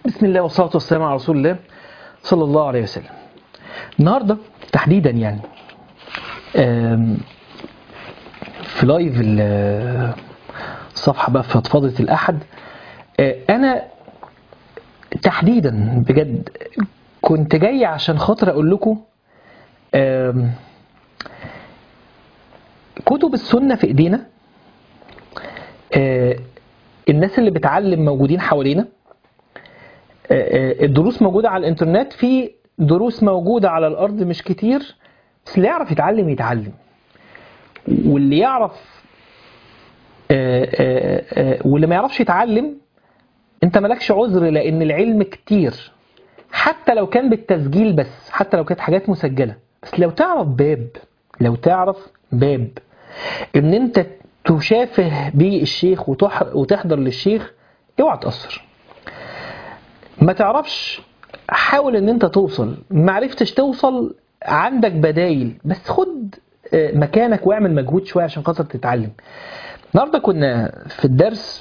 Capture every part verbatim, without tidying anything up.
بسم الله والصلاة والسلام على رسول الله صلى الله عليه وسلم. النهاردة تحديدا يعني في لايف الصفحة بقى في فضفضة الأحد، أنا تحديدا بجد كنت جاي عشان خاطر أقول لكم كتب السنة في إيدينا، الناس اللي بتعلم موجودين حوالينا، الدروس موجودة على الانترنت، في دروس موجودة على الأرض مش كتير، بس اللي يعرف يتعلم يتعلم، واللي يعرف واللي ما يعرفش يتعلم انت مالكش عذر، لأن العلم كتير حتى لو كان بالتسجيل، بس حتى لو كانت حاجات مسجلة، بس لو تعرف باب لو تعرف باب ان انت تشافه بيه الشيخ وتحضر للشيخ، اوعى تقصر. ما تعرفش، حاول ان انت توصل، ما عرفتش توصل عندك بدايل، بس خد مكانك واعمل مجهود شوية عشان خاطر تتعلم. النهارده كنا في الدرس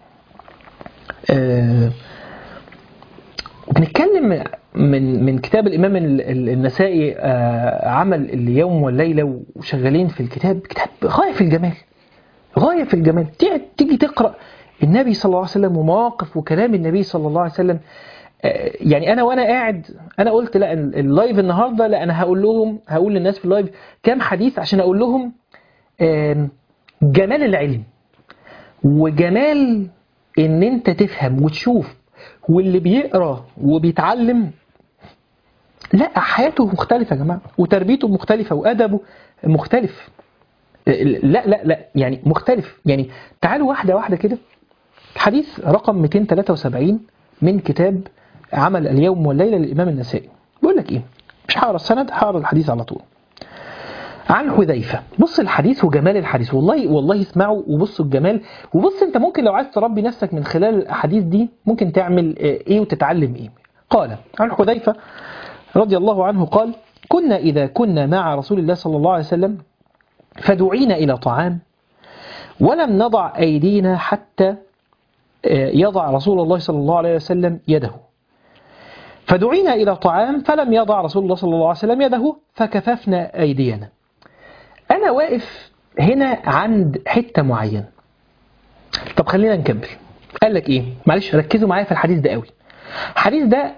بنتكلم من من كتاب الإمام النسائي، عمل اليوم والليلة، وشغالين في الكتاب، كتاب غاية في الجمال، غاية في الجمال. تيجي تقرأ النبي صلى الله عليه وسلم ومواقف وكلام النبي صلى الله عليه وسلم. يعني أنا وأنا قاعد أنا قلت لا، اللايف النهاردة لا، أنا هقول لهم هقول للناس في اللايف كام حديث عشان أقول لهم جمال العلم وجمال إن أنت تفهم وتشوف، واللي بيقرأ وبيتعلم لا، حياته مختلفة يا جماعة، وتربيته مختلفة، وأدبه مختلف. لا لا لا يعني مختلف. يعني تعالوا واحدة واحدة كده. الحديث رقم مئتين وثلاثة وسبعين من كتاب عمل اليوم والليلة للإمام النسائي. بيقول لك إيه؟ مش هقرأ السند، هقرأ الحديث على طول. عن حذيفة. بص الحديث وجمال الحديث، والله والله اسمعوا وبصوا الجمال. وبص انت ممكن لو عايز تربي نفسك من خلال الأحاديث دي ممكن تعمل إيه وتتعلم إيه. قال عن حذيفة رضي الله عنه قال: كنا إذا كنا مع رسول الله صلى الله عليه وسلم فدعينا إلى طعام ولم نضع أيدينا حتى يضع رسول الله صلى الله عليه وسلم يده. فدعينا إلى طعام فلم يضع رسول الله صلى الله عليه وسلم يده فكففنا أيدينا. أنا واقف هنا عند حتة معينة. طب خلينا نكمل. قال لك إيه؟ معلش ركزوا معايا في الحديث ده قوي. الحديث ده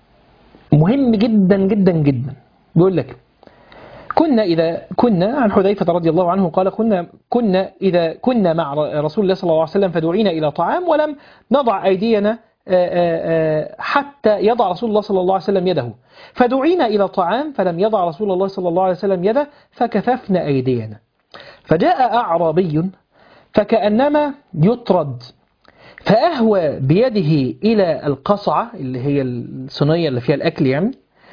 مهم جدا جدا جدا. بيقول لك: كنا إذا كنا عن حذيفة رضي الله عنه قال: كنا كنا إذا كنا مع رسول الله صلى الله عليه وسلم فدعينا إلى طعام ولم نضع أيدينا حتى يضع رسول الله صلى الله عليه وسلم يده. فدعينا إلى طعام فلم يضع رسول الله صلى الله عليه وسلم يده فكففنا أيدينا. فجاء أعرابي فكأنما يطرد فأهوى بيده إلى القصعة اللي هي الصينية اللي فيها الأكل، يعني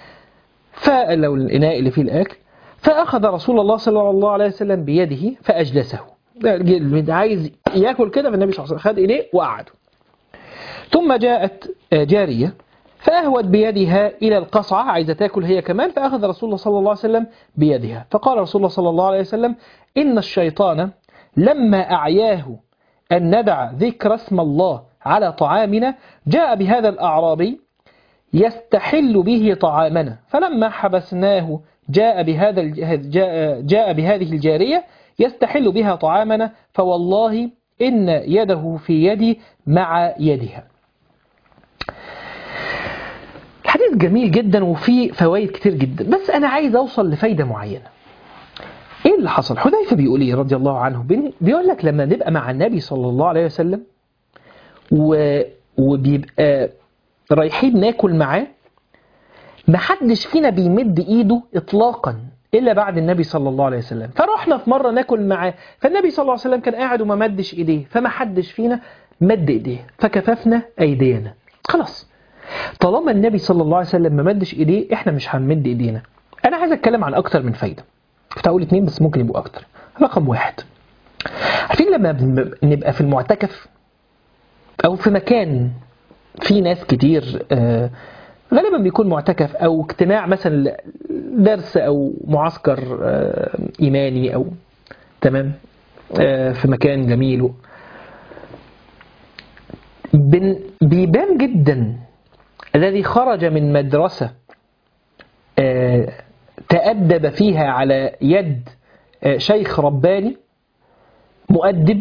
فلو الإناء اللي فيه الأكل، فأخذ رسول الله صلى الله عليه وسلم بيده فأجلسه. عايز يأكل كده، فالنبي صلى الله عليه وسلم خد إيديه وقعده. ثم جاءت جارية فأهوت بيدها إلى القصعة، عايزة تأكل هي كمان، فأخذ رسول الله صلى الله عليه وسلم بيدها. فقال رسول الله صلى الله عليه وسلم: إن الشيطان لما أعياه أن ندع ذكر اسم الله على طعامنا جاء بهذا الأعرابي يستحل به طعامنا، فلما حبسناه جاء بهذا جاء, جاء بهذه الجارية يستحل بها طعامنا، فوالله إن يده في يدي مع يدها. الحديث جميل جدا وفيه فوائد كتير جدا، بس أنا عايز أوصل لفايدة معينة. إيه اللي حصل؟ حذيفة بيقول إيه رضي الله عنه؟ بيقول لك لما نبقى مع النبي صلى الله عليه وسلم و... وبيبقى رايحين ناكل معاه، محدش فينا بيمد ايده اطلاقا الا بعد النبي صلى الله عليه وسلم. فرحنا في مره ناكل معاه، فالنبي صلى الله عليه وسلم كان قاعد وما مدش ايديه، فما حدش فينا مد ايديه فكففنا ايدينا. خلاص، طالما النبي صلى الله عليه وسلم ما مدش ايديه احنا مش هنمد ايدينا. انا عايز اتكلم عن اكتر من فايده، كنت هقول اتنين بس ممكن يبقوا اكتر. رقم واحد، عارفين لما نبقى في المعتكف او في مكان في ناس كتير، آه غالبا بيكون معتكف أو اجتماع مثلا درس أو معسكر إيماني أو تمام في مكان جميل، بيبان جدا الذي خرج من مدرسة تأدب فيها على يد شيخ رباني مؤدب،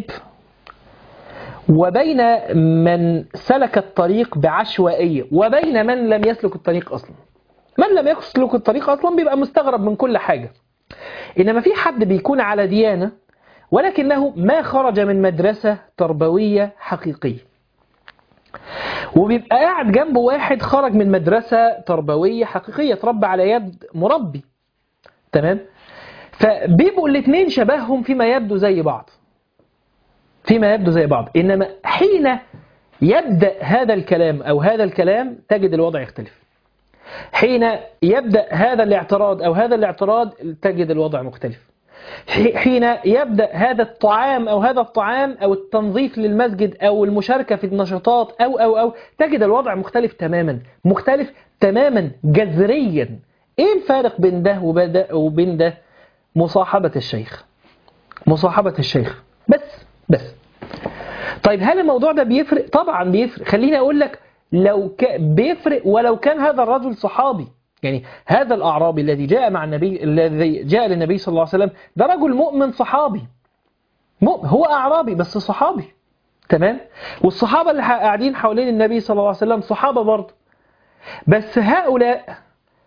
وبين من سلك الطريق بعشوائية، وبين من لم يسلك الطريق أصلا. من لم يسلك الطريق أصلا بيبقى مستغرب من كل حاجة، إنما في حد بيكون على ديانة ولكنه ما خرج من مدرسة تربوية حقيقية، وبيبقى قاعد جنبه واحد خرج من مدرسة تربوية حقيقية، تربى على يد مربي. تمام؟ فبيبقوا الاثنين شبههم فيما يبدو زي بعض فيما يبدو زي بعض إنما حين يبدأ هذا الكلام أو هذا الكلام تجد الوضع يختلف. حين يبدأ هذا الاعتراض أو هذا الاعتراض تجد الوضع مختلف. حين يبدأ هذا الطعام أو هذا الطعام أو التنظيف للمسجد أو المشاركة في النشاطات أو أو أو تجد الوضع مختلف تماما مختلف تماما جذريا. إيه الفارق بين ده وبين ده؟ مصاحبة الشيخ مصاحبة الشيخ بس بس طيب هل الموضوع ده بيفرق؟ طبعا بيفرق. خليني أقول لك لو ك... بيفرق ولو كان هذا الرجل صحابي. يعني هذا الأعرابي الذي جاء مع النبي الذي جاء للنبي صلى الله عليه وسلم ده رجل مؤمن صحابي مؤمن. هو أعرابي بس صحابي. تمام؟ والصحابة اللي قاعدين حوالين النبي صلى الله عليه وسلم صحابة برضه، بس هؤلاء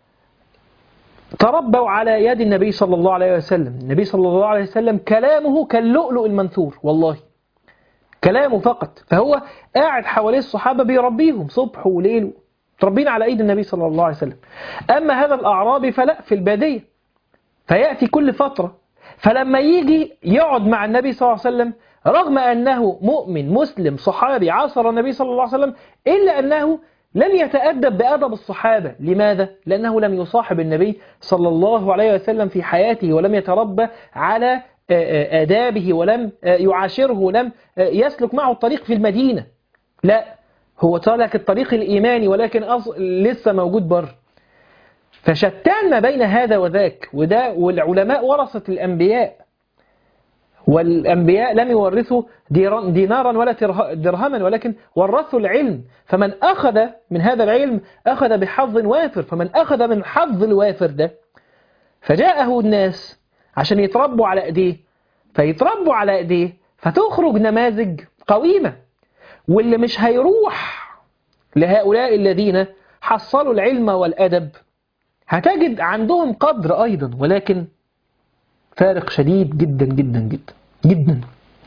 تربوا على يد النبي صلى الله عليه وسلم. النبي صلى الله عليه وسلم كلامه كاللؤلؤ المنثور، والله كلامه فقط. فهو قاعد حواليه الصحابة بيربيهم صبح وليل، تربين على ايد النبي صلى الله عليه وسلم. اما هذا الاعرابي فلا، في البادية، فيأتي كل فترة، فلما يجي يقعد مع النبي صلى الله عليه وسلم رغم انه مؤمن مسلم صحابي عاصر النبي صلى الله عليه وسلم، الا انه لم يتأدب بأدب الصحابة. لماذا؟ لأنه لم يصاحب النبي صلى الله عليه وسلم في حياته، ولم يتربى على آدابه، ولم يعاشره، ولم يسلك معه الطريق في المدينة. لا، هو سلك الطريق الإيماني ولكن لسه موجود بر. فشتان ما بين هذا وذاك. وده والعلماء ورثة الأنبياء، والأنبياء لم يورثوا دينارا ولا درهما ولكن ورثوا العلم. فمن أخذ من هذا العلم أخذ بحظ وافر. فمن أخذ من حظ الوافر ده فجاءه الناس عشان يتربوا على ايديه، فيتربوا على ايديه فتخرج نماذج قويمة. واللي مش هيروح لهؤلاء الذين حصلوا العلم والأدب هتجد عندهم قدر أيضا، ولكن فارق شديد جدا جدا جدا جدا،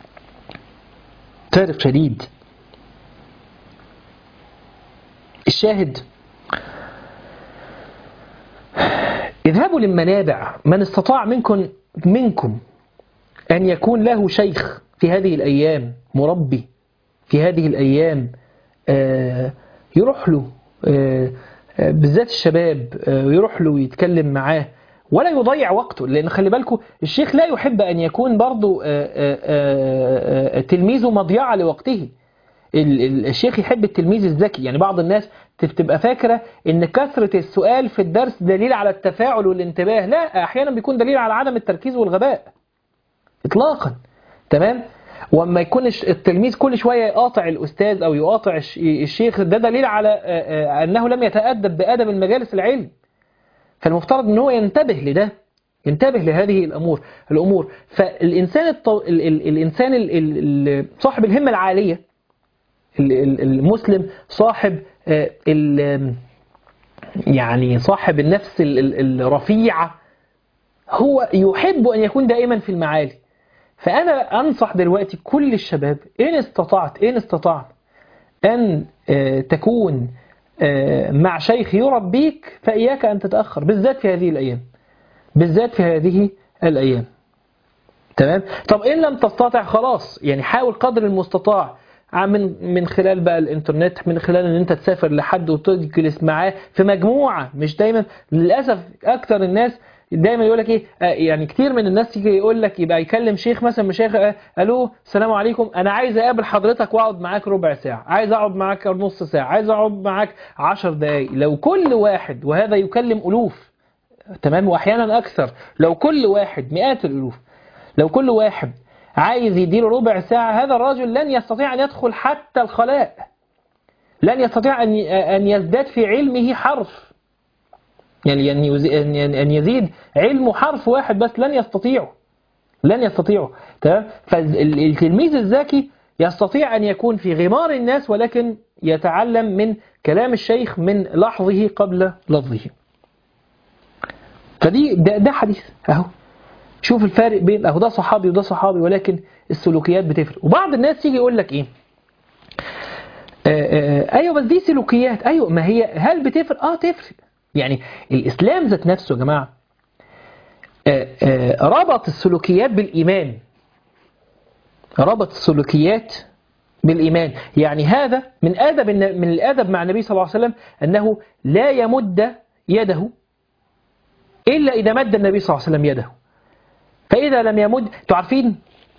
فارق شديد. الشاهد، اذهبوا للمنابع. من استطاع منكم منكم أن يكون له شيخ في هذه الأيام، مربي في هذه الأيام، يروح له بالذات الشباب، يروح له ويتكلم معاه ولا يضيع وقته. لأن خلي بالكم الشيخ لا يحب أن يكون برضو تلميذه مضيعة لوقته. الشيخ يحب التلميذ الذكي. يعني بعض الناس تبقى فاكرة ان كثرة السؤال في الدرس دليل على التفاعل والانتباه. لا، احيانا بيكون دليل على عدم التركيز والغباء اطلاقا. تمام؟ واما يكون التلميذ كل شوية يقاطع الاستاذ او يقاطع الشيخ، ده دليل على انه لم يتأدب بأدب المجالس العلم. فالمفترض ان هو ينتبه لده، ينتبه لهذه الامور الامور فالانسان الطو... ال... ال... الانسان ال... ال... صاحب الهمة العالية، المسلم صاحب ال... يعني صاحب النفس الرفيعة، هو يحب أن يكون دائما في المعالي. فأنا أنصح دلوقتي كل الشباب، إن استطعت إن استطعت أن تكون مع شيخ يربيك فإياك أن تتأخر، بالذات في هذه الأيام، بالذات في هذه الأيام. تمام؟ طب إن لم تستطع خلاص، يعني حاول قدر المستطاع من من خلال بقى الانترنت، من خلال ان انت تسافر لحد وتجلس معاه في مجموعة. مش دايما، للأسف أكتر الناس دايما يقول لك ايه، يعني كتير من الناس يجي يقول لك، يبقى يكلم شيخ مثلا من شيخ، الو السلام عليكم، انا عايز اقابل حضرتك واقعد معاك ربع ساعة، عايز اقعد معاك نص ساعة، عايز اقعد معاك عشر دقايق. لو كل واحد، وهذا يكلم ألوف، تمام، واحيانا اكثر، لو كل واحد مئات الألوف، لو كل واحد عايز يدير ربع ساعة، هذا الرجل لن يستطيع أن يدخل حتى الخلاء. لن يستطيع أن أن يزداد في علمه حرف، يعني أن يزيد علمه حرف واحد بس، لن يستطيعه لن يستطيعه تمام. فالتلميذ الذكي يستطيع أن يكون في غمار الناس ولكن يتعلم من كلام الشيخ من لحظه قبل لفظه. فدي ده, ده حديث اهو. شوف الفارق بين اهو ده صحابي وده صحابي، ولكن السلوكيات بتفرق. وبعض الناس يجي يقول لك ايه، آآ آآ ايوه بس دي سلوكيات. ايوه ما هي هل بتفرق؟ اه تفرق. يعني الاسلام ذات نفسه يا جماعه آآ آآ ربط السلوكيات بالايمان، ربط السلوكيات بالايمان. يعني هذا من ادب من الادب مع النبي صلى الله عليه وسلم انه لا يمد يده إلا إذا مد النبي صلى الله عليه وسلم يده. فإذا لم يمد، تعرفين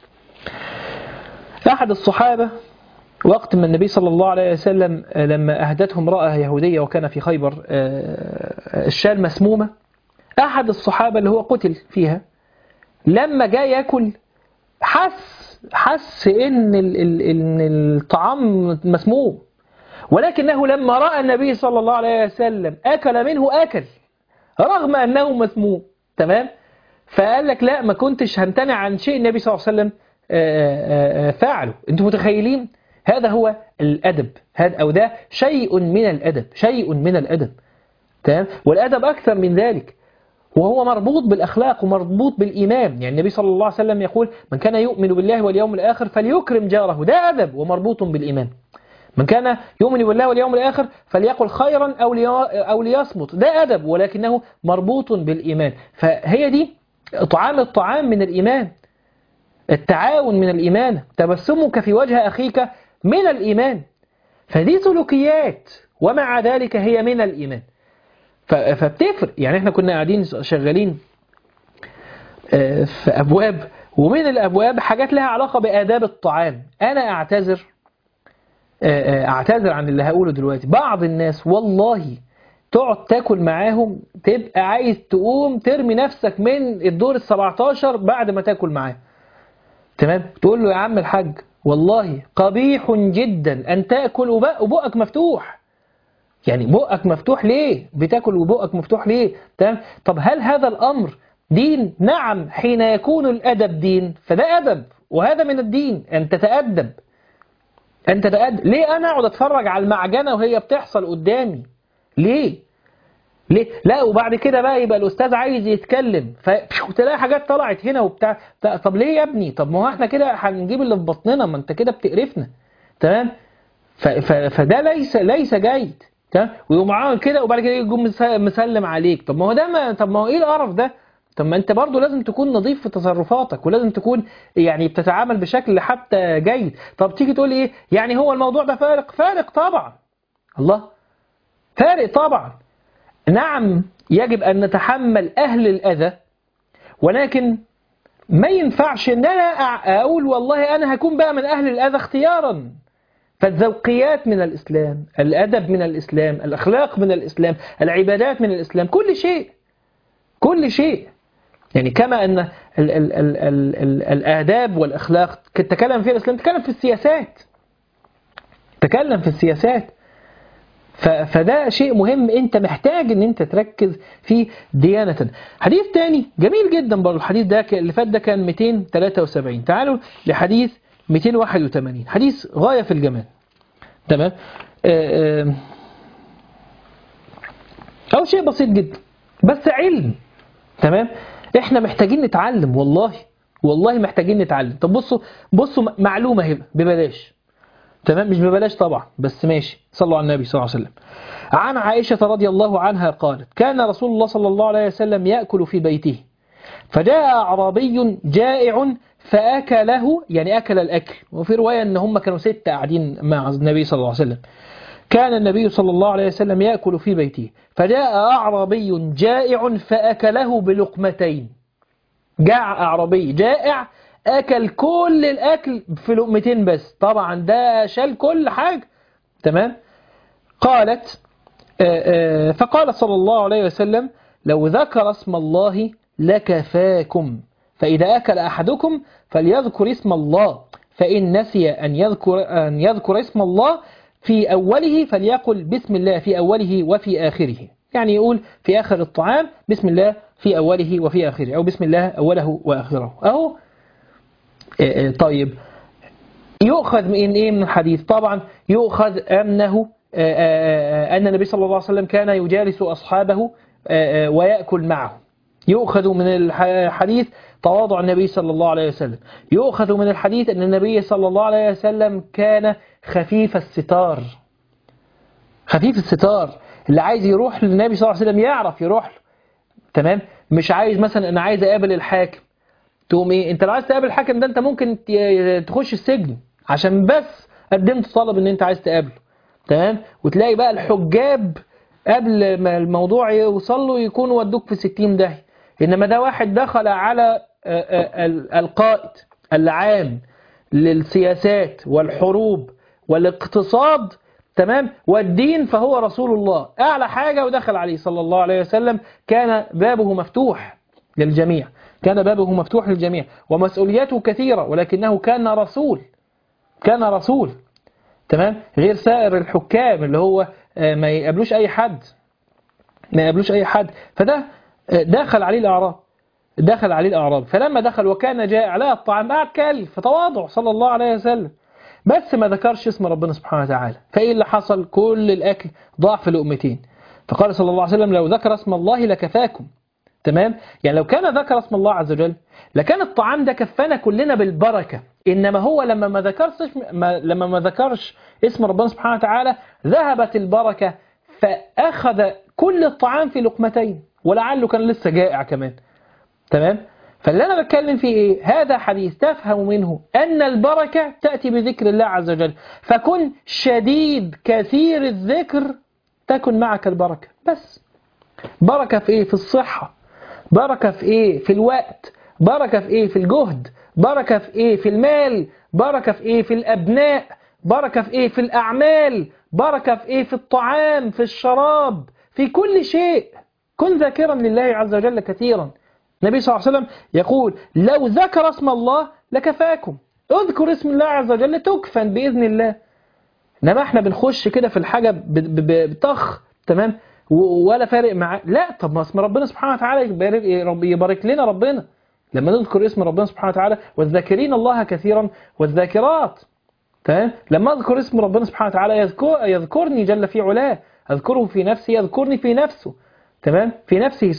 أحد الصحابة وقت من النبي صلى الله عليه وسلم لما أهدته امرأة يهودية وكان في خيبر الشاة مسمومة، أحد الصحابة اللي هو قتل فيها لما جاء يأكل حس حس إن إن الطعام مسموم، ولكنه لما رأى النبي صلى الله عليه وسلم أكل منه أكل رغم أنه مسموم. تمام. فقال لك لا، ما كنتش همتنع عن شيء النبي صلى الله عليه وسلم فعله. انتم متخيلين؟ هذا هو الأدب، هذا أو ده شيء من الأدب، شيء من الأدب. تمام. والأدب أكثر من ذلك، وهو مربوط بالأخلاق ومربوط بالإيمان. يعني النبي صلى الله عليه وسلم يقول من كان يؤمن بالله واليوم الآخر فليكرم جاره، ده أدب ومربوط بالإيمان. من كان يؤمن بالله واليوم الآخر فليقل خيرا أو أو ليصمت، ده أدب ولكنه مربوط بالإيمان. فهي دي إطعام الطعام من الإيمان، التعاون من الإيمان، تبسمك في وجه أخيك من الإيمان. فدي سلوكيات ومع ذلك هي من الإيمان. فبتفرق. يعني احنا كنا قاعدين شغالين في أبواب، ومن الأبواب حاجات لها علاقة بآداب الطعام. أنا أعتذر أعتذر عن اللي هقوله دلوقتي. بعض الناس والله تقعد تاكل معاهم تبقى عايز تقوم ترمي نفسك من الدور السبعتاشر بعد ما تاكل معاه. تمام. تقول له يا عم الحاج والله قبيح جدا أن تأكل وبقك مفتوح. يعني بقك مفتوح ليه؟ بتاكل وبقك مفتوح ليه؟ تمام. طب هل هذا الأمر دين؟ نعم، حين يكون الأدب دين فده أدب، وهذا من الدين أن تتأدب. أنت تتأدب. ليه أنا أقعد أتفرج على المعجنة وهي بتحصل قدامي؟ ليه؟ ليه؟ لا. وبعد كده بقى يبقى الأستاذ عايز يتكلم فتلاقي حاجات طلعت هنا وبتاع. طب ليه يا ابني؟ طب ما هو احنا كده هنجيب اللي في بطننا، ما انت كده بتقرفنا. تمام. فده ليس ليس جيد. تمام. ويقوم عامل كده وبعد كده يقوم مسلم عليك. طب ما هو ده ما طب ما هو ايه القرف ده؟ طب ما انت برضو لازم تكون نظيف في تصرفاتك، ولازم تكون يعني بتتعامل بشكل حتى جيد. طب تيجي تقول ايه يعني هو الموضوع ده فارق؟ فارق طبعا. الله، فارق طبعا. نعم يجب أن نتحمل أهل الأذى، ولكن ما ينفعش أن أنا أقول والله أنا هكون بقى من أهل الأذى اختيارا. فالذوقيات من الإسلام، الأدب من الإسلام، الأخلاق من الإسلام، العبادات من الإسلام، كل شيء كل شيء. يعني كما أن ال ال ال ال ال الآداب والأخلاق تتكلم فيها الإسلام، تتكلم في السياسات، تتكلم في السياسات. فده شيء مهم، انت محتاج ان انت تركز فيه ديانة. حديث تاني جميل جدا برضو، الحديث ده اللي فات ده كان مئتين وثلاثة وسبعين. تعالوا لحديث مئتين وواحد وثمانين، حديث غاية في الجمال. تمام. أو شيء بسيط جدا بس علم. تمام. احنا محتاجين نتعلم، والله والله محتاجين نتعلم. طب بصوا بصوا معلومة هبة ببلاش. تمام. مش ببلاش طبعا بس ماشي. صلوا على النبي صلى الله عليه وسلم. عن عائشة رضي الله عنها قالت كان رسول الله صلى الله عليه وسلم يأكل في بيته، فجاء أعرابي جائع فأكله، يعني أكل الأكل. وفي رواية أن هم كانوا ستة قاعدين مع النبي صلى الله عليه وسلم. كان النبي صلى الله عليه وسلم يأكل في بيته، فجاء أعرابي جائع فأكله بلقمتين. جاع أعرابي جائع أكل كل الأكل في لقمتين بس، طبعا ده شال كل حاجة. تمام. قالت آآ آآ فقال صلى الله عليه وسلم لو ذكر اسم الله لكفاكم، فإذا أكل أحدكم فليذكر اسم الله، فإن نسي أن يذكر, أن يذكر اسم الله في أوله فليقل بسم الله في أوله وفي آخره. يعني يقول في آخر الطعام بسم الله في أوله وفي آخره، أو بسم الله أوله وآخره. أهو طيب يؤخذ من إيه من الحديث؟ طبعا يؤخذ أنه أن النبي صلى الله عليه وسلم كان يجالس أصحابه ويأكل معه. يؤخذ من الحديث تواضع النبي صلى الله عليه وسلم. يؤخذ من الحديث أن النبي صلى الله عليه وسلم كان خفيف الستار. خفيف الستار، اللي عايز يروح للنبي صلى الله عليه وسلم يعرف يروح له. تمام؟ مش عايز مثلا أنا عايز أقابل الحاكم، تقوم إيه؟ أنت لو عايز تقابل الحاكم ده أنت ممكن تخش السجن عشان بس قدمت طلب أن أنت عايز تقابله. تمام؟ وتلاقي بقى الحجاب قبل ما الموضوع يوصل له يكونوا ودوك في ستين داهية. إنما ده واحد دخل على القائد العام للسياسات والحروب والاقتصاد، تمام، والدين، فهو رسول الله أعلى حاجة، ودخل عليه صلى الله عليه وسلم. كان بابه مفتوح للجميع، كان بابه مفتوح للجميع، ومسؤولياته كثيرة، ولكنه كان رسول، كان رسول. تمام؟ غير سائر الحكام اللي هو ما يقابلوش أي حد، ما يقابلوش أي حد. فده دخل عليه الأعراب، دخل عليه الأعراب. فلما دخل وكان جاء على الطعام قعد كل في تواضع صلى الله عليه وسلم، بس ما ذكرش اسم ربنا سبحانه وتعالى. فإيه اللي حصل؟ كل الأكل ضاع في لقمتين. فقال صلى الله عليه وسلم لو ذكر اسم الله لكفاكم. تمام؟ يعني لو كان ذكر اسم الله عز وجل لكان الطعام ده كفانا كلنا بالبركة. إنما هو لما ما ذكرش ما لما ما ذكرش اسم ربنا سبحانه وتعالى ذهبت البركة، فأخذ كل الطعام في لقمتين، ولعله كان لسه جائع كمان. تمام؟ فاللي أنا بتكلم فيه إيه؟ هذا حديث تفهم منه أن البركة تأتي بذكر الله عز وجل. فكن شديد كثير الذكر تكن معك البركة. بس بركة في إيه؟ في الصحة. بركة في إيه؟ في الوقت. بركة في إيه؟ في الجهد. بركة في إيه؟ في المال. بركة في إيه؟ في الأبناء. بركة في إيه؟ في الأعمال. بركة في إيه؟ في الطعام، في الشراب، في كل شيء. كن ذاكرا لله عز وجل كثيرا. النبي صلى الله عليه وسلم يقول لو ذكر اسم الله لكفاكم. اذكر اسم الله عز وجل تكفن بإذن الله. إنما احنا بنخش كده في الحاجة بطخ، تمام، ولا فارق معاه. لا، طب ما اسم ربنا سبحانه وتعالى يبارك, يبارك لنا ربنا لما نذكر اسم ربنا سبحانه وتعالى. والذاكرين الله كثيرا والذاكرات. تمام؟ لما اذكر اسم ربنا سبحانه وتعالى يذكر يذكرني جل في علاه. اذكره في نفسي يذكرني في نفسه. تمام؟ في نفسه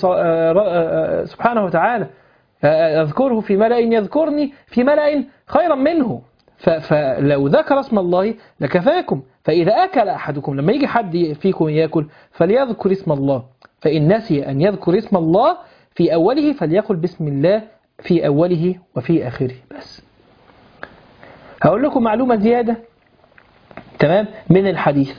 سبحانه وتعالى. اذكره في ملأ يذكرني في ملأ خيرا منه. فلو ذكر اسم الله لكفاكم. فإذا أكل أحدكم، لما يجي حد فيكم يأكل فليذكر اسم الله. فإن نسي أن يذكر اسم الله في أوله فليقل بسم الله في أوله وفي آخره. بس هقول لكم معلومة زيادة، تمام، من الحديث،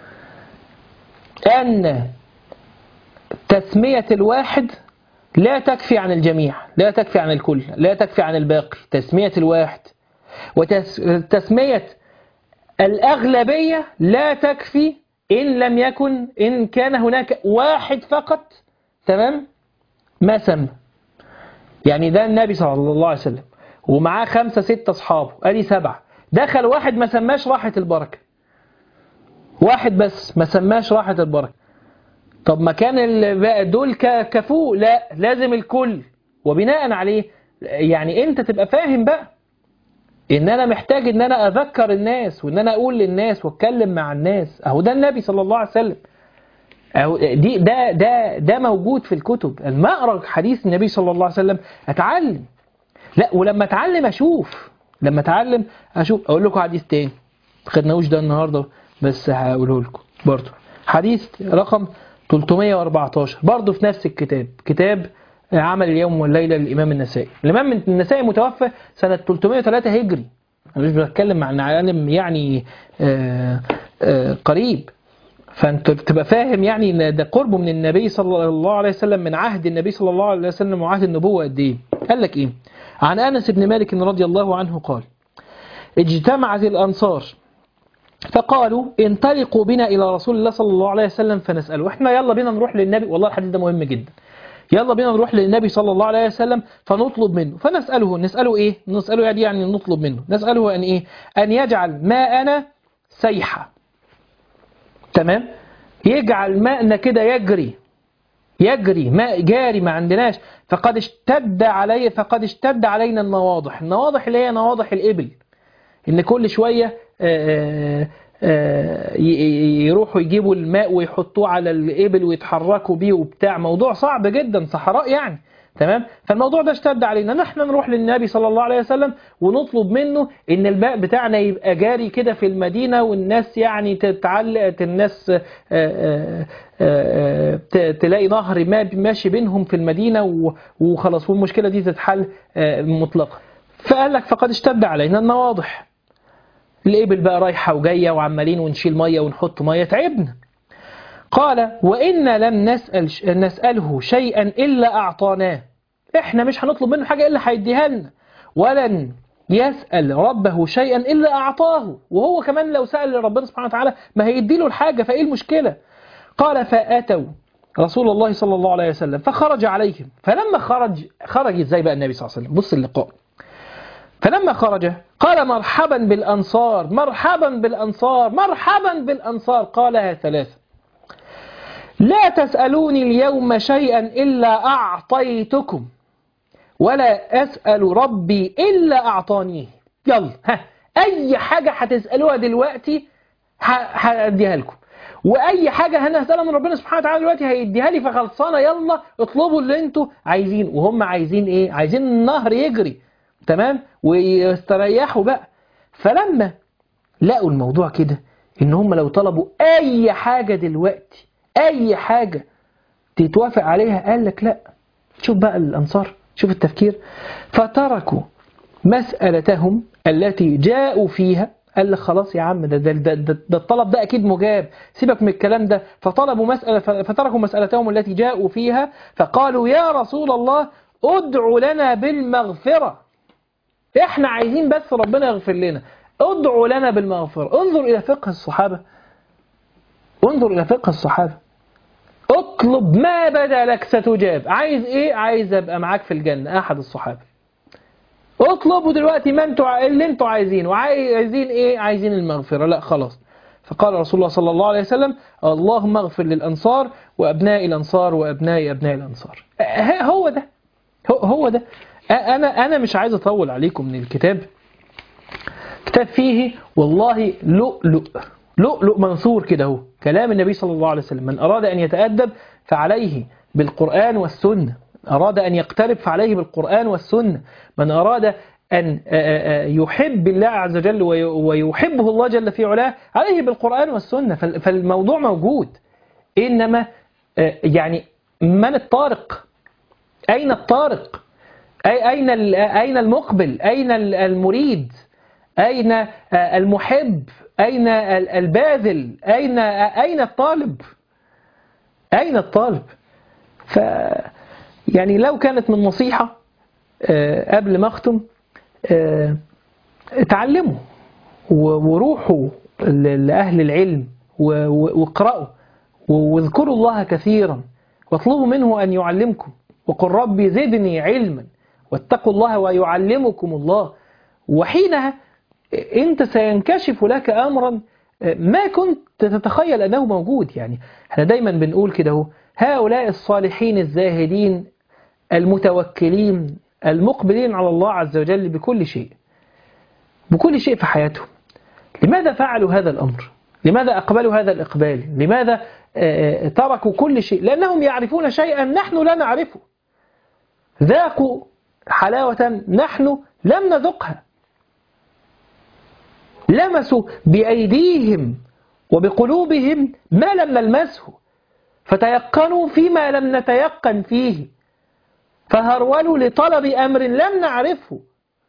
أن تسمية الواحد لا تكفي عن الجميع، لا تكفي عن الكل، لا تكفي عن الباقي. تسمية الواحد وتسمية الأغلبية لا تكفي إن لم يكن إن كان هناك واحد فقط، تمام، ما سمى. يعني ده النبي صلى الله عليه وسلم ومعاه خمسة ستة أصحابه، أدي سبعة. دخل واحد ما سماش راحة البركة، واحد بس ما سماش راحة البركة. طب ما كان دول كفوه؟ لا، لازم الكل. وبناء عليه يعني أنت تبقى فاهم بقى إن أنا محتاج إن أنا أذكر الناس وإن أنا أقول للناس وأتكلم مع الناس. أهو ده النبي صلى الله عليه وسلم. أهو دي ده ده ده موجود في الكتب. لما أقرأ حديث النبي صلى الله عليه وسلم أتعلم. لا، ولما أتعلم أشوف، لما أتعلم أشوف. أقول لكم حديث تاني ما خدناهوش ده النهاردة بس هقوله لكم برضه. حديث رقم ثلاثمائة وأربعة عشر برضه في نفس الكتاب، كتاب عمل اليوم والليلة للإمام النسائي. الإمام النسائي متوفى سنة ثلاثمائة وثلاثة هجري. أنا مش بتكلم عن عالم يعني آآ آآ قريب. فأنت تبقى فاهم يعني إن ده قربه من النبي صلى الله عليه وسلم، من عهد النبي صلى الله عليه وسلم وعهد النبوة قد إيه. قال لك إيه؟ عن أنس بن مالك رضي الله عنه قال اجتمعت الأنصار فقالوا انطلقوا بنا إلى رسول الله صلى الله عليه وسلم فنسأله. إحنا يلا بينا نروح للنبي. والله الحديث ده مهم جدا. يلا بينا نروح للنبي صلى الله عليه وسلم فنطلب منه. فنسأله نسأله إيه؟ نسأله يعني يعني نطلب منه. نسأله أن إيه؟ أن يجعل ماءنا سيحة. تمام، يجعل ماءنا كده يجري يجري ماء جاري ما عندناش. فقد اشتد علي فقد اشتد علينا النواضح. النواضح اللي هي نواضح الإبل، إن كل شوية آآ آآ يروحوا يجيبوا الماء ويحطوه على الإبل ويتحركوا بيه وبتاع، موضوع صعب جدا، صحراء يعني. تمام، فالموضوع ده اشتد علينا. نحن نروح للنبي صلى الله عليه وسلم ونطلب منه ان الماء بتاعنا يبقى جاري كده في المدينة، والناس يعني تتعلق، الناس آآ آآ تلاقي نهر ماء ماشي بينهم في المدينة وخلاص، والمشكلة دي تتحل مطلقا. فقال لك فقد اشتد علينا النواضح. الإبل بقى رايحة وجاية وعمالين ونشيل مية ونحط مية، تعبنا. قال وإن لم نسأل نسأله شيئا إلا أعطاناه. إحنا مش هنطلب منه حاجة إلا هيديها لنا، ولن يسأل ربه شيئا إلا أعطاه، وهو كمان لو سأل ربنا سبحانه وتعالى ما هيديله الحاجة، فإيه المشكلة؟ قال فأتوا رسول الله صلى الله عليه وسلم فخرج عليهم. فلما خرج خرج إزاي بقى النبي صلى الله عليه وسلم؟ بص اللقاء. فلما خرج قال مرحبا بالأنصار مرحبا بالأنصار مرحبا بالأنصار. قالها ثلاثة: لا تسألوني اليوم شيئا إلا أعطيتكم، ولا أسأل ربي إلا أعطانيه. يلا ها، أي حاجة هتسألوها دلوقتي هأديها لكم، وأي حاجة أنا هسألها من ربنا سبحانه وتعالى دلوقتي هيديها لي، فخلصانة يلا اطلبوا اللي انتوا عايزين. وهم عايزين إيه؟ عايزين النهر يجري، تمام، ويستريحوا بقى. فلما لقوا الموضوع كده إن هم لو طلبوا أي حاجة دلوقتي، أي حاجة تتوافق عليها، قال لك لا. شوف بقى الأنصار، شوف التفكير. فتركوا مسألتهم التي جاءوا فيها. قال لك خلاص يا عم، ده, ده, ده, ده, ده الطلب ده أكيد مجاب، سيبك من الكلام ده. فطلبوا مسألة فتركوا مسألتهم التي جاءوا فيها، فقالوا يا رسول الله ادع لنا بالمغفرة. احنا عايزين بس ربنا يغفر لنا، ادعوا لنا بالمغفرة. انظر إلى فقه الصحابة، انظر إلى فقه الصحابة. اطلب ما بدا لك ستجاب. عايز ايه؟ عايز ابقى معاك في الجنة. احد الصحابة اطلبوا دلوقتي ما انتوا اللي انتوا عايزينه. عايزين ايه؟ عايزين المغفرة. لا خلاص. فقال رسول الله صلى الله عليه وسلم اللهم اغفر للأنصار وأبناء الأنصار وأبناء أبناء الأنصار. هو ده هو ده أنا أنا مش عايز أطول عليكم من الكتاب. كتاب فيه والله لؤلؤ لؤلؤ منثور كده. هو كلام النبي صلى الله عليه وسلم. من أراد أن يتأدب فعليه بالقرآن والسنة، أراد أن يقترب فعليه بالقرآن والسنة، من أراد أن يحب الله عز وجل ويحبه الله جل في علاه عليه بالقرآن والسنة. فالموضوع موجود. إنما يعني من الطارق؟ أين الطارق؟ أين أين المقبل؟ أين المريد؟ أين المحب؟ أين الباذل؟ أين أين الطالب؟ أين الطالب؟ ف يعني لو كانت من نصيحة قبل ما أختم، اتعلموا وروحوا لأهل العلم واقرأوا واذكروا الله كثيرا واطلبوا منه أن يعلمكم، وقل ربي زدني علما واتقوا الله ويعلمكم الله. وحينها أنت سينكشف لك أمرا ما كنت تتخيل أنه موجود. يعني احنا دايما بنقول كده، هؤلاء الصالحين الزاهدين المتوكلين المقبلين على الله عز وجل بكل شيء بكل شيء في حياتهم. لماذا فعلوا هذا الأمر؟ لماذا أقبلوا هذا الإقبال؟ لماذا تركوا كل شيء؟ لأنهم يعرفون شيئا نحن لا نعرفه، ذاقوا حلاوة نحن لم نذقها، لمسوا بأيديهم وبقلوبهم ما لم نلمسه، فتيقنوا فيما لم نتيقن فيه، فهرولوا لطلب أمر لم نعرفه،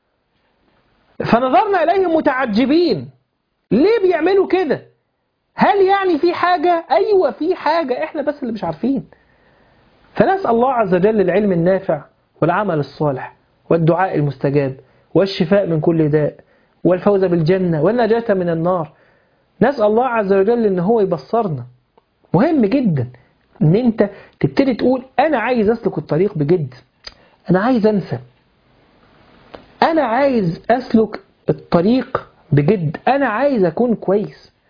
فنظرنا إليهم متعجبين. ليه بيعملوا كده؟ هل يعني في حاجة؟ أيوة في حاجة، إحنا بس اللي مش عارفين. فنسأل الله عز وجل العلم النافع والعمل الصالح والدعاء المستجاب والشفاء من كل داء والفوز بالجنة والنجاة من النار. نسأل الله عز وجل إن هو يبصرنا. مهم جدا إن أنت تبتدي تقول أنا عايز أسلك الطريق بجد، أنا عايز أنسى، أنا عايز أسلك الطريق بجد، أنا عايز أكون كويس،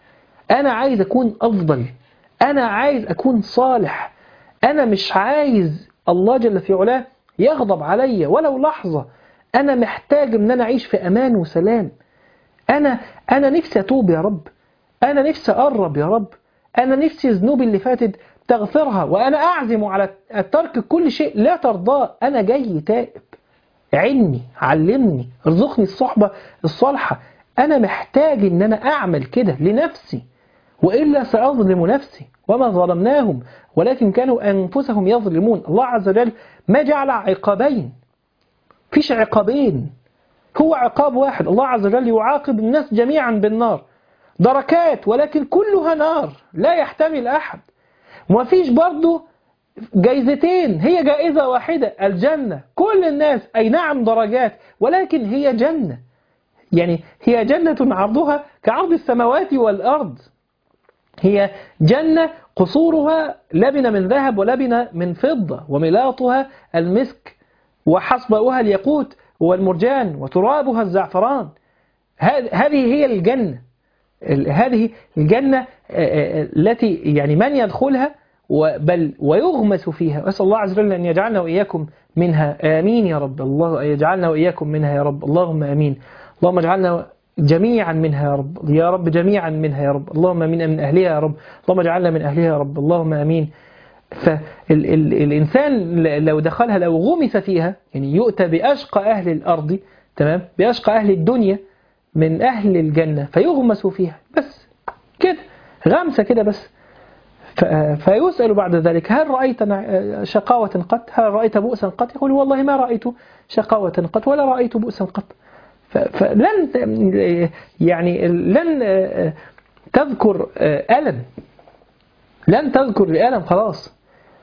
أنا عايز أكون أفضل، أنا عايز أكون صالح، أنا مش عايز الله جل في علاه يغضب علي ولو لحظة. أنا محتاج أن أنا أعيش في أمان وسلام. أنا أنا نفسي أتوب يا رب، أنا نفسي أقرب يا رب، أنا نفسي ذنوبي اللي فاتت تغفرها، وأنا أعزم على ترك كل شيء لا ترضاه. أنا جاي تائب، عني، علمني، ارزقني الصحبة الصالحة. أنا محتاج أن أنا أعمل كده لنفسي، وإلا سأظلم نفسي. وما ظلمناهم ولكن كانوا أنفسهم يظلمون. الله عز وجل ما جعل عقابين، فيش عقابين، هو عقاب واحد. الله عز وجل يعاقب الناس جميعا بالنار، دركات ولكن كلها نار لا يحتمل أحد. وما فيش برضو جايزتين، هي جائزة واحدة، الجنة. كل الناس أي نعم درجات، ولكن هي جنة، يعني هي جنة عرضها كعرض السماوات والأرض. هي جنة قصورها لبنة من ذهب ولبنة من فضة، وملاطها المسك، وحصباؤها الياقوت والمرجان، وترابها الزعفران. هذه هي الجنة، هذه الجنة التي يعني من يدخلها بل ويغمس فيها. أسأل الله عز وجل أن يجعلنا وإياكم منها، آمين يا رب. الله يجعلنا وإياكم منها يا رب، اللهم آمين. اللهم اجعلنا جميعا منها يا رب، يا رب جميعا منها يا رب، اللهم آمين. من أهلها يا رب، اللهم اجعلنا من أهلها يا رب، اللهم آمين. فالإنسان لو دخلها، لو غمس فيها، يعني يؤتى بأشقى أهل الأرض، تمام، بأشقى أهل الدنيا من أهل الجنة فيغمس فيها، بس كده غمسة كده بس. فيسأل بعد ذلك: هل رأيت شقاوة قط؟ هل رأيت بؤسا قط؟ يقول: والله ما رأيت شقاوة قط ولا رأيت بؤسا قط. فلن يعني لن تذكر ألم، لن تذكر الألم، خلاص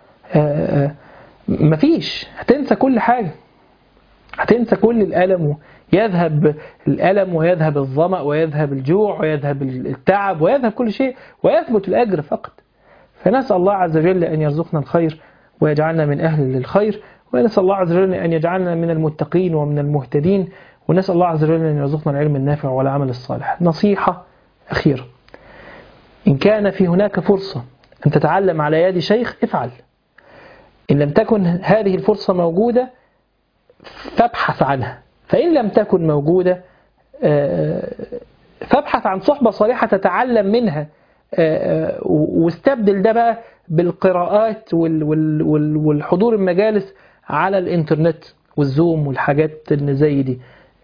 مفيش، هتنسى كل حاجة، هتنسى كل الألم، يذهب الألم ويذهب الظمأ ويذهب الجوع ويذهب التعب ويذهب كل شيء، ويثبت الأجر فقط. فنسأل الله عز وجل أن يرزقنا الخير ويجعلنا من أهل للخير، ونسأل الله عز وجل أن يجعلنا من المتقين ومن المهتدين، ونسأل الله عز وجل أن يرزقنا العلم النافع والعمل الصالح. نصيحة أخيرة: إن كان في هناك فرصة أن تتعلم على يد شيخ افعل. إن لم تكن هذه الفرصة موجودة فابحث عنها، فإن لم تكن موجودة فابحث عن صحبة صالحة تتعلم منها، واستبدل ده بقى بالقراءات والحضور المجالس على الإنترنت والزوم والحاجات اللي زي دي.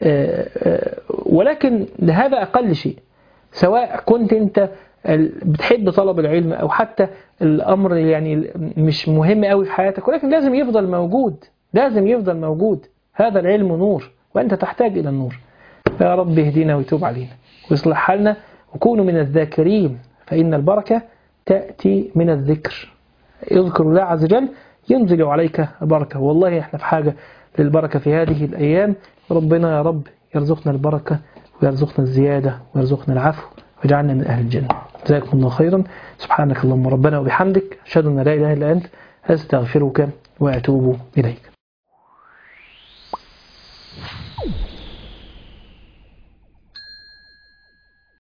ولكن هذا أقل شيء، سواء كنت أنت بتحب طلب العلم أو حتى الأمر يعني مش مهم قوي في حياتك، ولكن لازم يفضل موجود، لازم يفضل موجود. هذا العلم نور وأنت تحتاج إلى النور. يا رب اهدينا ويتوب علينا ويصلح حالنا، وكونوا من الذاكرين، فإن البركة تأتي من الذكر. اذكر الله عز وجل ينزل عليك البركة. والله احنا في حاجة للبركة في هذه الأيام. ربنا يا رب يرزقنا البركة ويرزقنا الزيادة ويرزقنا العفو ويجعلنا من أهل الجنة. جزاكم الله خيرا. سبحانك اللهم ربنا وبحمدك، أشهد أن لا إله إلا أنت، أستغفرك وأتوب إليك.